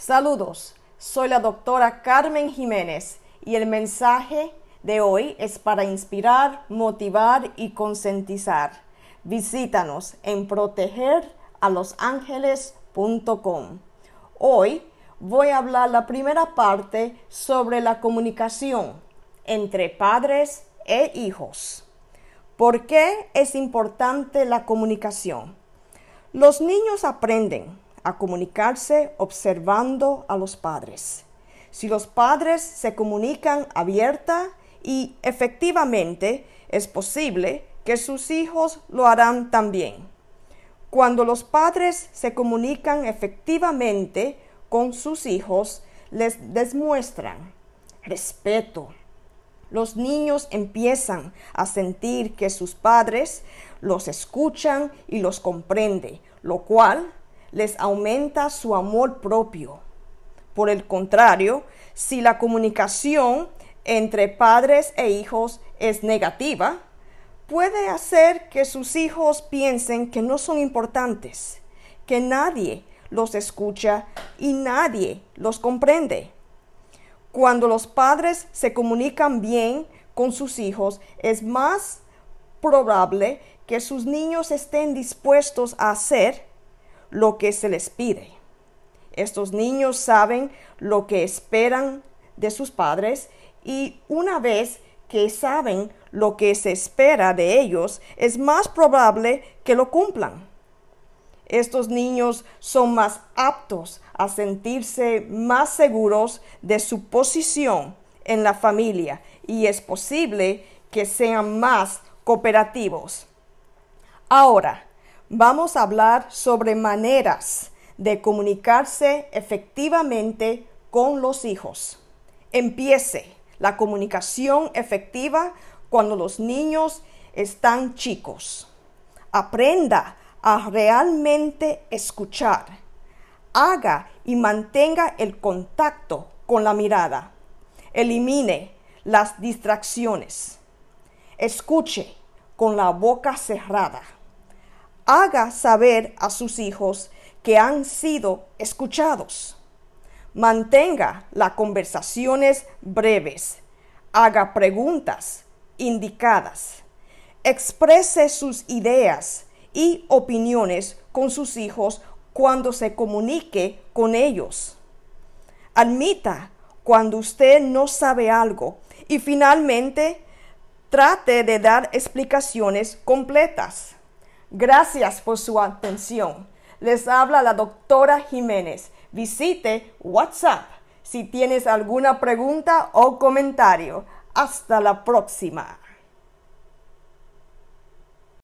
Saludos, soy la doctora Carmen Jiménez y el mensaje de hoy es para inspirar, motivar y concientizar. Visítanos en protegeralosangeles.com. Hoy voy a hablar la primera parte sobre la comunicación entre padres e hijos. ¿Por qué es importante la comunicación? Los niños aprenden a comunicarse observando a los padres. Si los padres se comunican abierta y efectivamente, es posible que sus hijos lo harán también. Cuando los padres se comunican efectivamente con sus hijos, les demuestran respeto. Los niños empiezan a sentir que sus padres los escuchan y los comprenden, lo cual les aumenta su amor propio. Por el contrario, si la comunicación entre padres e hijos es negativa, puede hacer que sus hijos piensen que no son importantes, que nadie los escucha y nadie los comprende. Cuando los padres se comunican bien con sus hijos, es más probable que sus niños estén dispuestos a hacer lo que se les pide. Estos niños saben lo que esperan de sus padres y una vez que saben lo que se espera de ellos, es más probable que lo cumplan. Estos niños son más aptos a sentirse más seguros de su posición en la familia y es posible que sean más cooperativos. Ahora, vamos a hablar sobre maneras de comunicarse efectivamente con los hijos. Empiece la comunicación efectiva cuando los niños están chicos. Aprenda a realmente escuchar. Haga y mantenga el contacto con la mirada. Elimine las distracciones. Escuche con la boca cerrada. Haga saber a sus hijos que han sido escuchados. Mantenga las conversaciones breves. Haga preguntas indicadas. Exprese sus ideas y opiniones con sus hijos cuando se comunique con ellos. Admita cuando usted no sabe algo y finalmente trate de dar explicaciones completas. Gracias por su atención. Les habla la doctora Jiménez. Visite WhatsApp si tienes alguna pregunta o comentario. Hasta la próxima.